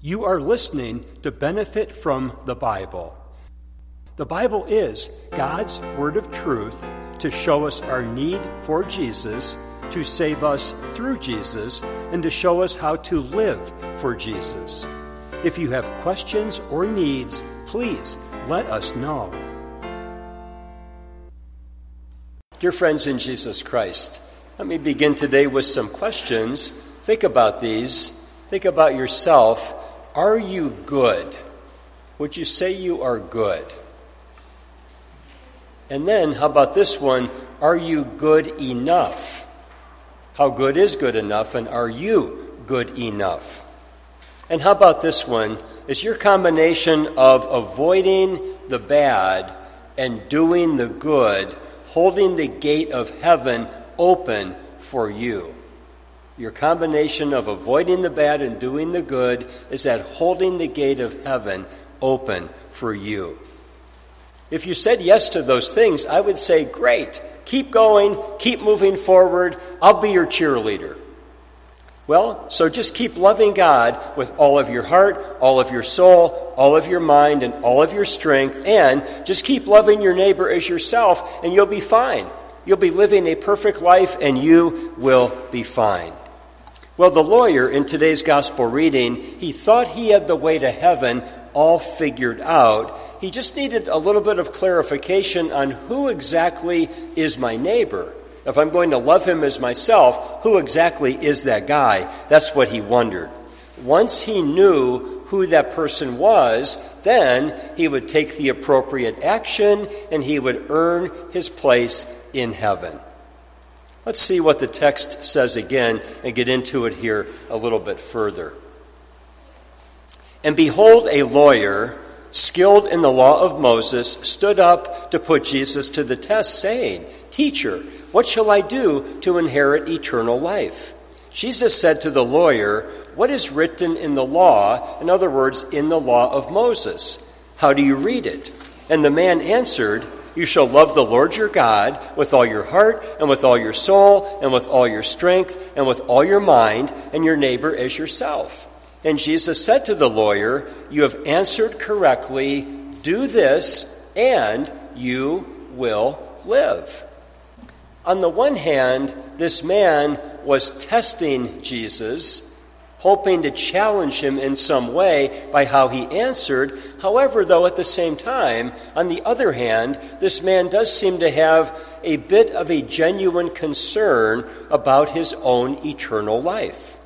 You are listening to Benefit from the Bible. The Bible is God's word of truth to show us our need for Jesus, to save us through Jesus, and to show us how to live for Jesus. If you have questions or needs, please let us know. Dear friends in Jesus Christ, let me begin today with some questions. Think about these. Think about yourself. Are you good? Would you say you are good? And then, how about this one? Are you good enough? How good is good enough, and are you good enough? And how about this one? Is your combination of avoiding the bad and doing the good holding the gate of heaven open for you? Your combination of avoiding the bad and doing the good, is that holding the gate of heaven open for you? If you said yes to those things, I would say, great, keep going, keep moving forward, I'll be your cheerleader. Well, so just keep loving God with all of your heart, all of your soul, all of your mind, and all of your strength, and just keep loving your neighbor as yourself, and you'll be fine. You'll be living a perfect life, and you will be fine. Well, the lawyer in today's gospel reading, he thought he had the way to heaven all figured out. He just needed a little bit of clarification on who exactly is my neighbor. If I'm going to love him as myself, who exactly is that guy? That's what he wondered. Once he knew who that person was, then he would take the appropriate action and he would earn his place in heaven. Let's see what the text says again and get into it here a little bit further. And behold, a lawyer, skilled in the law of Moses, stood up to put Jesus to the test, saying, Teacher, what shall I do to inherit eternal life? Jesus said to the lawyer, What is written in the law? In other words, in the law of Moses. How do you read it? And the man answered, You shall love the Lord your God with all your heart and with all your soul and with all your strength and with all your mind, and your neighbor as yourself. And Jesus said to the lawyer, You have answered correctly. Do this, and you will live. On the one hand, this man was testing Jesus, hoping to challenge him in some way by how he answered. However, though, at the same time, on the other hand, this man does seem to have a bit of a genuine concern about his own eternal life.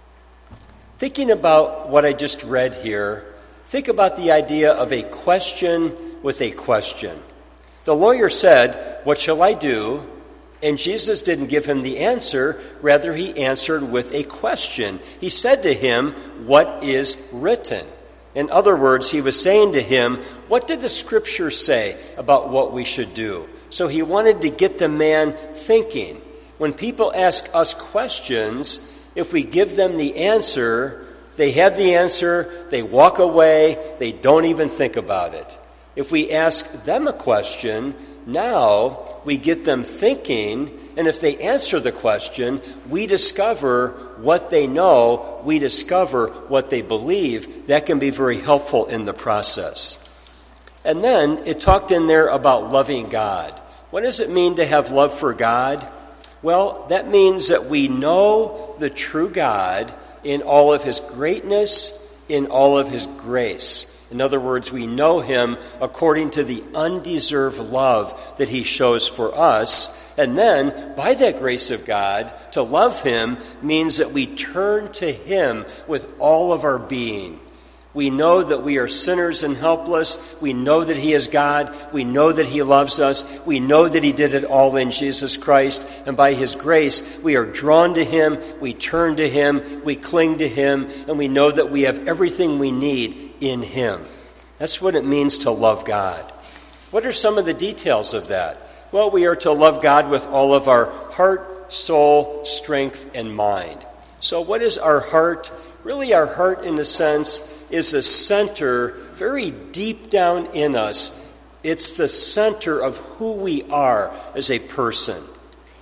Thinking about what I just read here, think about the idea of a question with a question. The lawyer said, What shall I do? And Jesus didn't give him the answer. Rather, he answered with a question. He said to him, What is written? In other words, he was saying to him, What did the Scripture say about what we should do? So he wanted to get the man thinking. When people ask us questions, if we give them the answer, they have the answer, they walk away, they don't even think about it. If we ask them a question, now we get them thinking, and if they answer the question, we discover what they know, we discover what they believe. That can be very helpful in the process. And then it talked in there about loving God. What does it mean to have love for God? Well, that means that we know the true God in all of his greatness, in all of his grace. In other words, we know him according to the undeserved love that he shows for us. And then, by that grace of God, to love him means that we turn to him with all of our being. We know that we are sinners and helpless. We know that he is God. We know that he loves us. We know that he did it all in Jesus Christ. And by his grace, we are drawn to him. We turn to him. We cling to him. And we know that we have everything we need in him. That's what it means to love God. What are some of the details of that? Well, we are to love God with all of our heart, soul, strength, and mind. So what is our heart? Really, our heart, in a sense, is a center very deep down in us. It's the center of who we are as a person.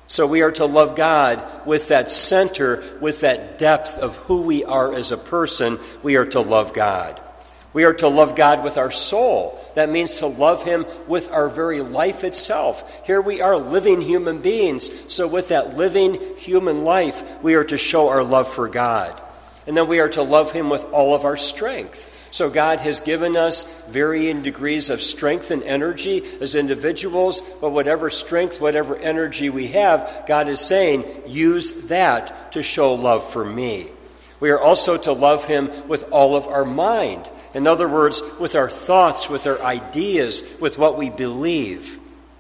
So we are to love God with that center, with that depth of who we are as a person. We are to love God. We are to love God with our soul. That means to love him with our very life itself. Here we are living human beings. So with that living human life, we are to show our love for God. And then we are to love him with all of our strength. So God has given us varying degrees of strength and energy as individuals, but whatever strength, whatever energy we have, God is saying, use that to show love for me. We are also to love him with all of our mind. In other words, with our thoughts, with our ideas, with what we believe.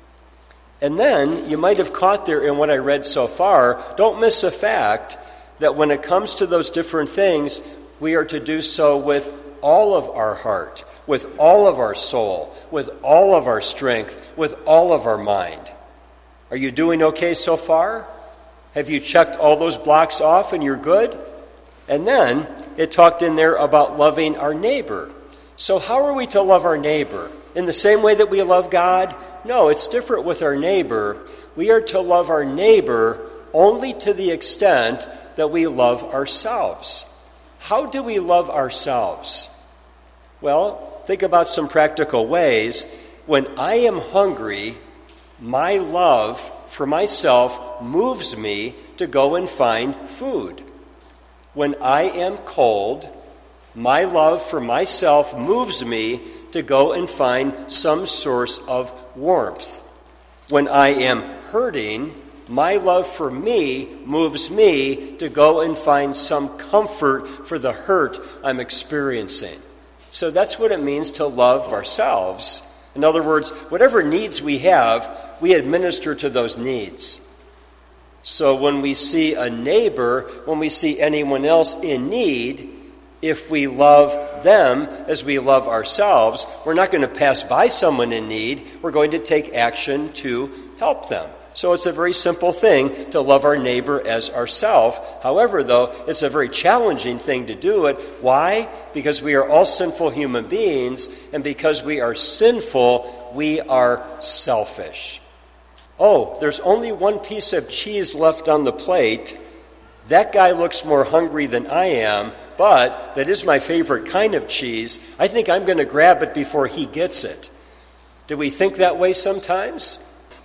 And then, you might have caught there in what I read so far, don't miss the fact that when it comes to those different things, we are to do so with all of our heart, with all of our soul, with all of our strength, with all of our mind. Are you doing okay so far? Have you checked all those blocks off and you're good? And then it talked in there about loving our neighbor. So how are we to love our neighbor? In the same way that we love God? No, it's different with our neighbor. We are to love our neighbor only to the extent that we love ourselves. How do we love ourselves? Well, think about some practical ways. When I am hungry, my love for myself moves me to go and find food. When I am cold, my love for myself moves me to go and find some source of warmth. When I am hurting, my love for me moves me to go and find some comfort for the hurt I'm experiencing. So that's what it means to love ourselves. In other words, whatever needs we have, we administer to those needs. So when we see a neighbor, when we see anyone else in need, if we love them as we love ourselves, we're not going to pass by someone in need. We're going to take action to help them. So it's a very simple thing to love our neighbor as ourselves. However, though, it's a very challenging thing to do it. Why? Because we are all sinful human beings, and because we are sinful, we are selfish. Oh, there's only one piece of cheese left on the plate. That guy looks more hungry than I am, but that is my favorite kind of cheese. I think I'm going to grab it before he gets it. Do we think that way sometimes?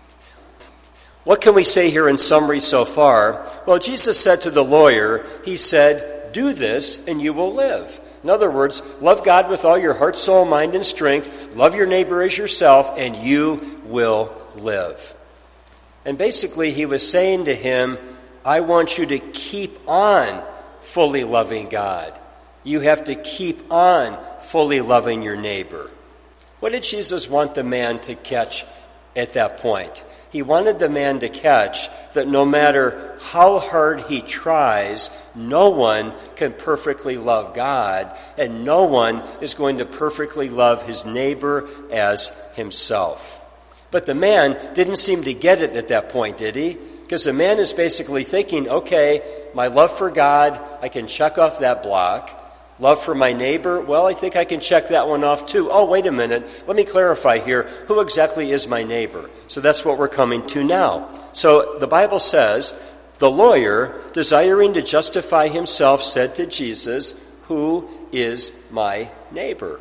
What can we say here in summary so far? Well, Jesus said to the lawyer, he said, do this and you will live. In other words, love God with all your heart, soul, mind, and strength. Love your neighbor as yourself, and you will live. And basically, he was saying to him, I want you to keep on fully loving God. You have to keep on fully loving your neighbor. What did Jesus want the man to catch at that point? He wanted the man to catch that no matter how hard he tries, no one can perfectly love God, and no one is going to perfectly love his neighbor as himself. But the man didn't seem to get it at that point, did he? Because the man is basically thinking, okay, my love for God, I can check off that block. Love for my neighbor, well, I think I can check that one off too. Oh, wait a minute, let me clarify here. Who exactly is my neighbor? So that's what we're coming to now. So the Bible says, the lawyer, desiring to justify himself, said to Jesus, who is my neighbor?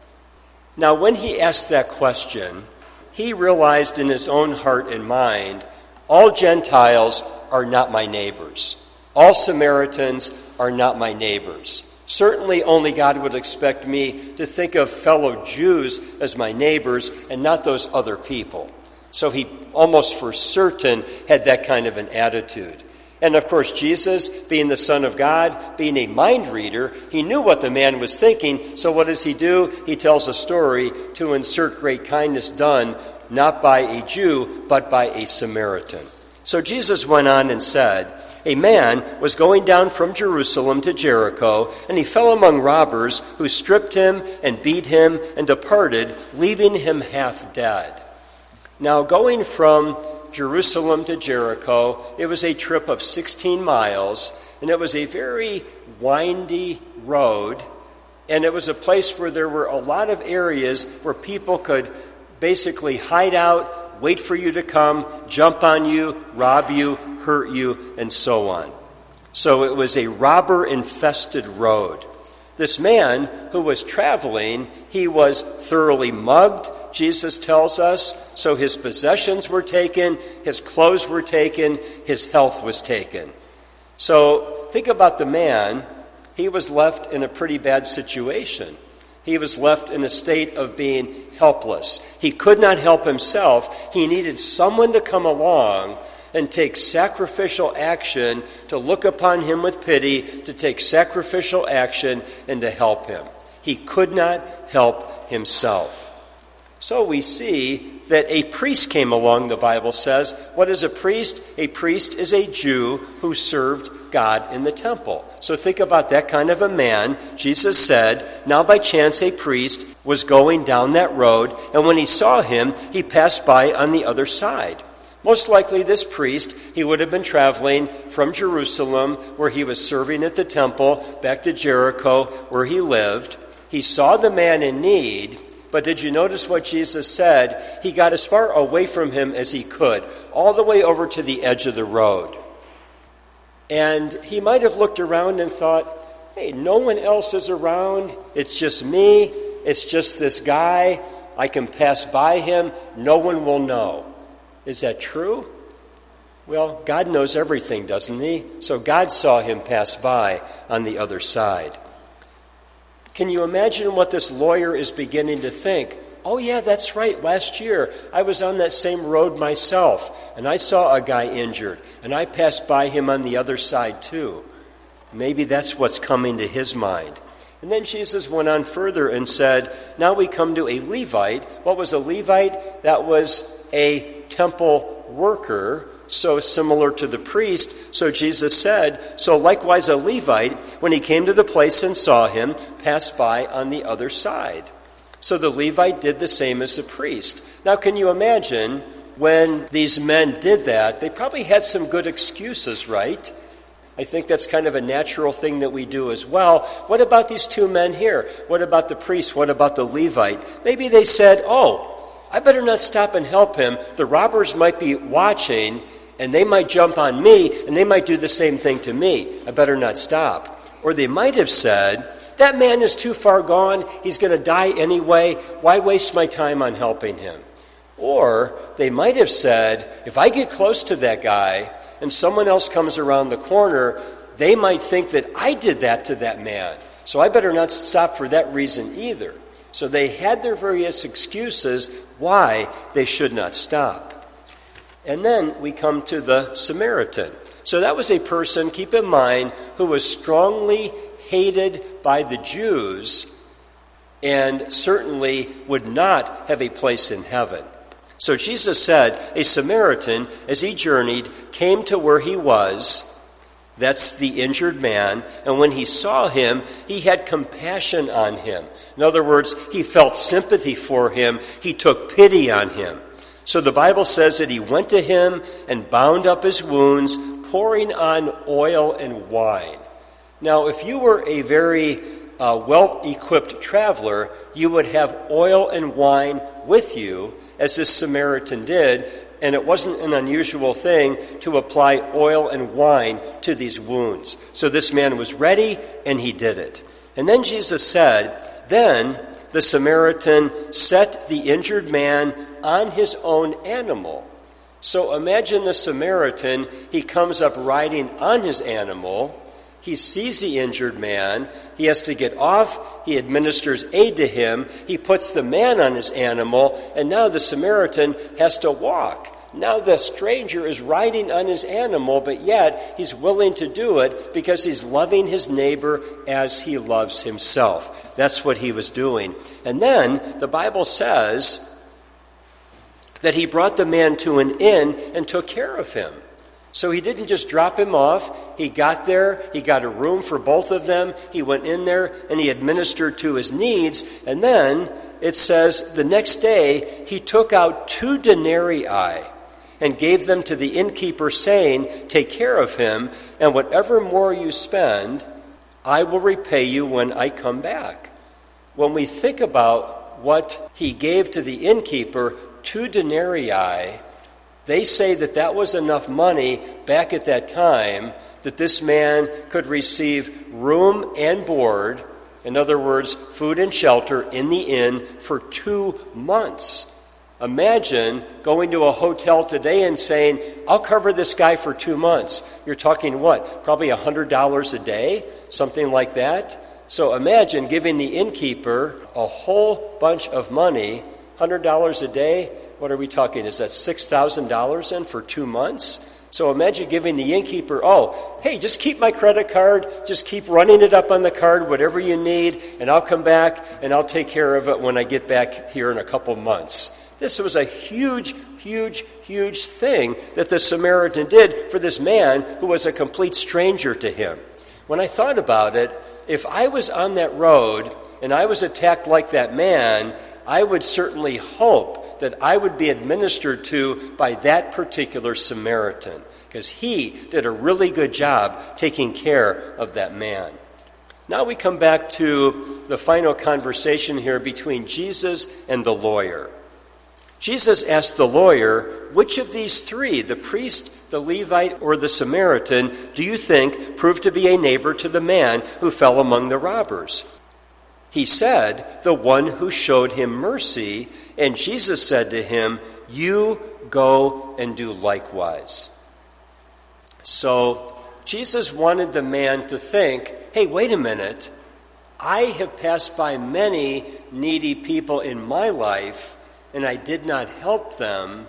Now, when he asked that question, he realized in his own heart and mind, all Gentiles are not my neighbors. All Samaritans are not my neighbors. Certainly only God would expect me to think of fellow Jews as my neighbors and not those other people. So he almost for certain had that kind of an attitude. And of course, Jesus, being the Son of God, being a mind reader, he knew what the man was thinking. So what does he do? He tells a story to insert great kindness done not by a Jew, but by a Samaritan. So Jesus went on and said, a man was going down from Jerusalem to Jericho, and he fell among robbers who stripped him and beat him and departed, leaving him half dead. Now, going from Jerusalem to Jericho, it was a trip of 16 miles, and it was a very windy road, and it was a place where there were a lot of areas where people could basically hide out, wait for you to come, jump on you, rob you, hurt you, and so on. So it was a robber-infested road. This man who was traveling, he was thoroughly mugged, Jesus tells us, so his possessions were taken, his clothes were taken, his health was taken. So think about the man. He was left in a pretty bad situation. He was left in a state of being helpless. He could not help himself. He needed someone to come along and take sacrificial action, to look upon him with pity, to take sacrificial action, and to help him. He could not help himself. So we see that a priest came along, the Bible says. What is a priest? A priest is a Jew who served God in the temple. So think about that kind of a man. Jesus said, now by chance a priest was going down that road, and when he saw him, he passed by on the other side. Most likely this priest, he would have been traveling from Jerusalem, where he was serving at the temple, back to Jericho, where he lived. He saw the man in need, but did you notice what Jesus said? He got as far away from him as he could, all the way over to the edge of the road. And he might have looked around and thought, hey, no one else is around. It's just me. It's just this guy. I can pass by him. No one will know. Is that true? Well, God knows everything, doesn't he? So God saw him pass by on the other side. Can you imagine what this lawyer is beginning to think? Oh yeah, that's right. Last year, I was on that same road myself, and I saw a guy injured, and I passed by him on the other side too. Maybe that's what's coming to his mind. And then Jesus went on further and said, now we come to a Levite. What was a Levite? That was a temple worker, so similar to the priest. So Jesus said, so likewise a Levite, when he came to the place and saw him, passed by on the other side. So the Levite did the same as the priest. Now can you imagine when these men did that, they probably had some good excuses, right? I think that's kind of a natural thing that we do as well. What about these two men here? What about the priest? What about the Levite? Maybe they said, oh, I better not stop and help him. The robbers might be watching, and they might jump on me, and they might do the same thing to me. I better not stop. Or they might have said, that man is too far gone. He's going to die anyway. Why waste my time on helping him? Or they might have said, if I get close to that guy and someone else comes around the corner, they might think that I did that to that man. So I better not stop for that reason either. So they had their various excuses why they should not stop. And then we come to the Samaritan. So that was a person, keep in mind, who was strongly hated by the Jews and certainly would not have a place in heaven. So Jesus said, a Samaritan, as he journeyed, came to where he was. That's the injured man. And when he saw him, he had compassion on him. In other words, he felt sympathy for him. He took pity on him. So the Bible says that he went to him and bound up his wounds, pouring on oil and wine. Now, if you were a very well-equipped traveler, you would have oil and wine with you, as this Samaritan did, and it wasn't an unusual thing to apply oil and wine to these wounds. So this man was ready, and he did it. And then Jesus said, then the Samaritan set the injured man on his own animal. So imagine the Samaritan, he comes up riding on his animal. He sees the injured man. He has to get off. He administers aid to him. He puts the man on his animal, and now the Samaritan has to walk. Now the stranger is riding on his animal, but yet he's willing to do it because he's loving his neighbor as he loves himself. That's what he was doing. And then the Bible says that he brought the man to an inn and took care of him. So he didn't just drop him off. He got there. He got a room for both of them. He went in there and he administered to his needs. And then it says the next day he took out 2 denarii and gave them to the innkeeper, saying, take care of him, and whatever more you spend, I will repay you when I come back. When we think about what he gave to the innkeeper, 2 denarii, they say that that was enough money back at that time that this man could receive room and board, in other words, food and shelter in the inn for 2 months. Imagine going to a hotel today and saying, I'll cover this guy for 2 months. You're talking what? Probably $100 a day? Something like that? So imagine giving the innkeeper a whole bunch of money, $100 a day. What are we talking? Is that $6,000 in for 2 months? So imagine giving the innkeeper, hey, just keep my credit card, just keep running it up on the card, whatever you need, and I'll come back and I'll take care of it when I get back here in a couple months. This was a huge, huge, huge thing that the Samaritan did for this man who was a complete stranger to him. When I thought about it, if I was on that road and I was attacked like that man, I would certainly hope that I would be administered to by that particular Samaritan, because he did a really good job taking care of that man. Now we come back to the final conversation here between Jesus and the lawyer. Jesus asked the lawyer, which of these 3, the priest, the Levite, or the Samaritan, do you think proved to be a neighbor to the man who fell among the robbers? He said, the one who showed him mercy. And Jesus said to him, you go and do likewise. So Jesus wanted the man to think, hey, wait a minute. I have passed by many needy people in my life, and I did not help them.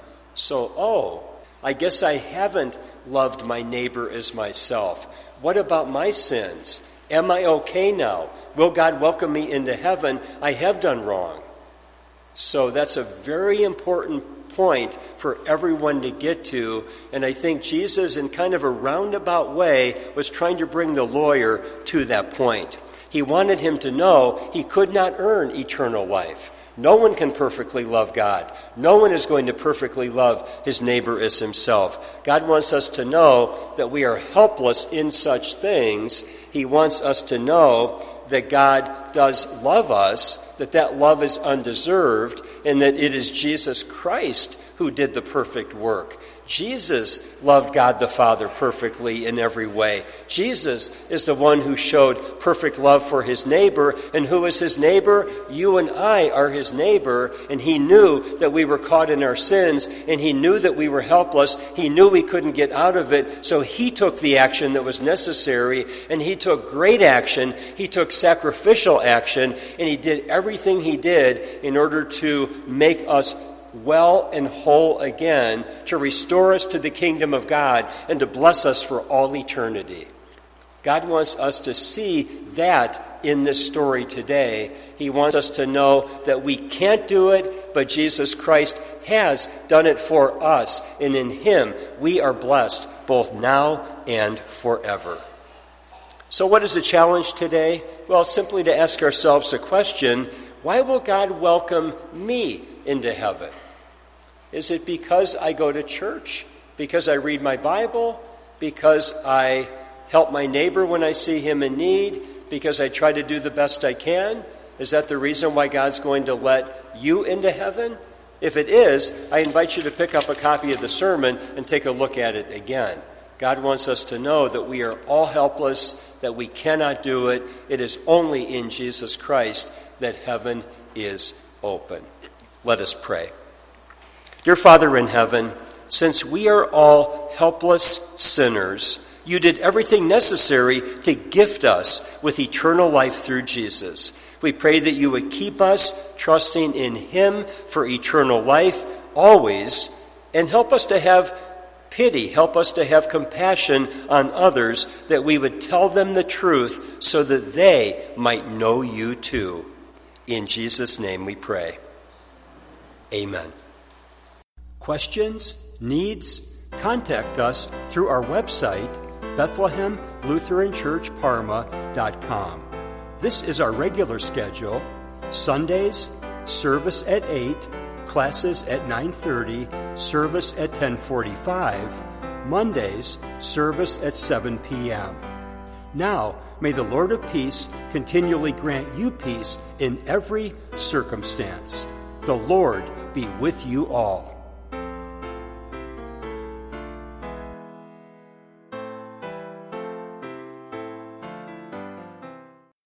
So, I guess I haven't loved my neighbor as myself. What about my sins? Am I okay now? Will God welcome me into heaven? I have done wrong. So that's a very important point for everyone to get to. And I think Jesus, in kind of a roundabout way, was trying to bring the lawyer to that point. He wanted him to know he could not earn eternal life. No one can perfectly love God. No one is going to perfectly love his neighbor as himself. God wants us to know that we are helpless in such things. He wants us to know that God does love us, that love is undeserved, and that it is Jesus Christ who did the perfect work. Jesus loved God the Father perfectly in every way. Jesus is the one who showed perfect love for his neighbor. And who is his neighbor? You and I are his neighbor. And he knew that we were caught in our sins, and he knew that we were helpless. He knew we couldn't get out of it. So he took the action that was necessary, and he took great action. He took sacrificial action, and he did everything he did in order to make us well and whole again, to restore us to the kingdom of God and to bless us for all eternity. God wants us to see that in this story today. He wants us to know that we can't do it, but Jesus Christ has done it for us, and in him we are blessed both now and forever. So what is the challenge today? Well, simply to ask ourselves a question: why will God welcome me into heaven? Is it because I go to church? Because I read my Bible? Because I help my neighbor when I see him in need? Because I try to do the best I can? Is that the reason why God's going to let you into heaven? If it is, I invite you to pick up a copy of the sermon and take a look at it again. God wants us to know that we are all helpless, that we cannot do it. It is only in Jesus Christ that heaven is open. Let us pray. Dear Father in heaven, since we are all helpless sinners, you did everything necessary to gift us with eternal life through Jesus. We pray that you would keep us trusting in him for eternal life always, and help us to have pity, help us to have compassion on others, that we would tell them the truth so that they might know you too. In Jesus' name we pray. Amen. Questions, needs, contact us through our website, BethlehemLutheranChurchParma.com. This is our regular schedule: Sundays, service at 8, classes at 9:30, service at 10:45, Mondays, service at 7 p.m. Now, may the Lord of peace continually grant you peace in every circumstance. The Lord be with you all.